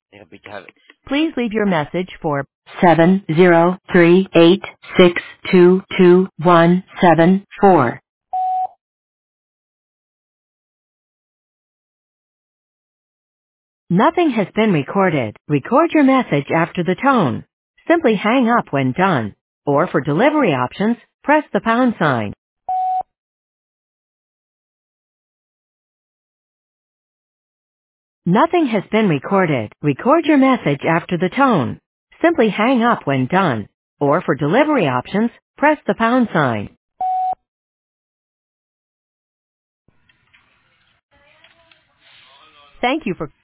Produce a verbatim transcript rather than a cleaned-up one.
Yeah, we have it. Please leave your message for seven zero three eight six two two one seven four. Nothing has been recorded. Record your message after the tone. Simply hang up when done. Or for delivery options, press the pound sign. Nothing has been recorded. Record your message after the tone. Simply hang up when done. Or for delivery options, press the pound sign. Thank you for